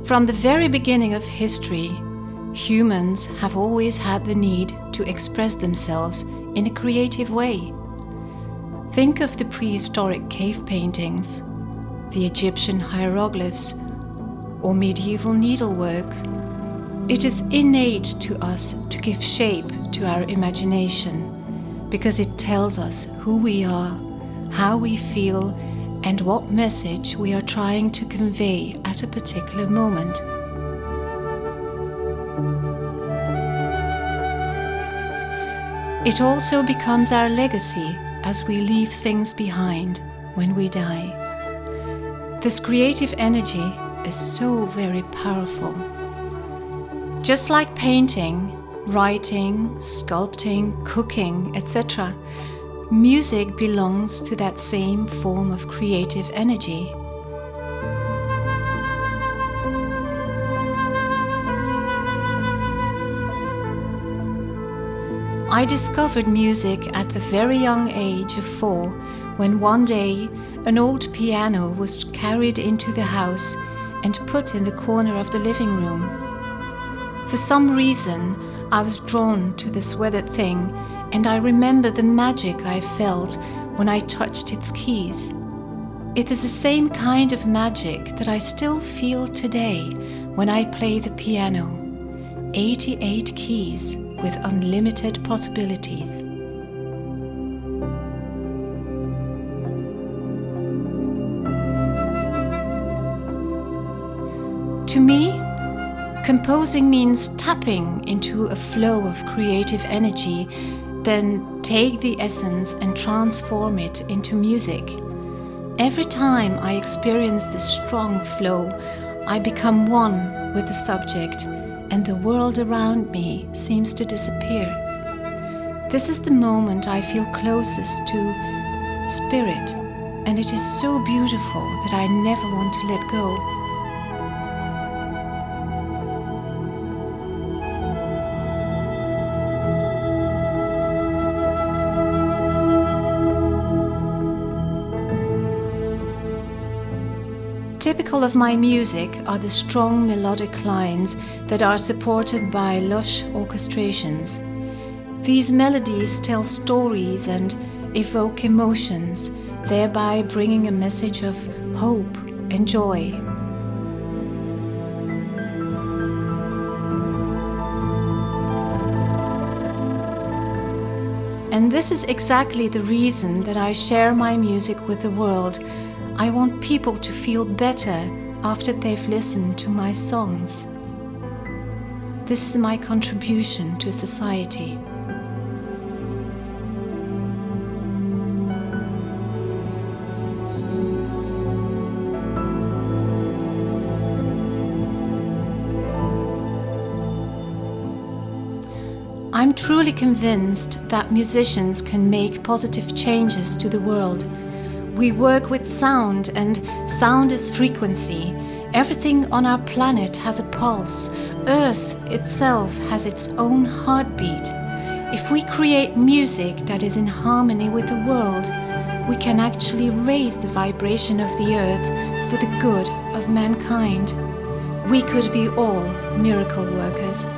From the very beginning of history, humans have always had the need to express themselves in a creative way. Think of the prehistoric cave paintings, the Egyptian hieroglyphs, or medieval needlework. It is innate to us to give shape to our imagination because it tells us who we are, how we feel, and what message we are trying to convey at a particular moment. It also becomes our legacy as we leave things behind when we die. This creative energy is so very powerful. Just like painting, writing, sculpting, cooking, etc., music belongs to that same form of creative energy. I discovered music at the very young age of 4 when one day an old piano was carried into the house and put in the corner of the living room. For some reason, I was drawn to this weathered thing, and I remember the magic I felt when I touched its keys. It is the same kind of magic that I still feel today when I play the piano. 88 keys with unlimited possibilities. To me, composing means tapping into a flow of creative energy, then take the essence and transform it into music. Every time I experience this strong flow, I become one with the subject, and the world around me seems to disappear. This is the moment I feel closest to spirit, and it is so beautiful that I never want to let go. Typical of my music are the strong melodic lines that are supported by lush orchestrations. These melodies tell stories and evoke emotions, thereby bringing a message of hope and joy. And this is exactly the reason that I share my music with the world. I want people to feel better after they've listened to my songs. This is my contribution to society. I'm truly convinced that musicians can make positive changes to the world. We work with sound, and sound is frequency. Everything on our planet has a pulse. Earth itself has its own heartbeat. If we create music that is in harmony with the world, we can actually raise the vibration of the earth for the good of mankind. We could be all miracle workers.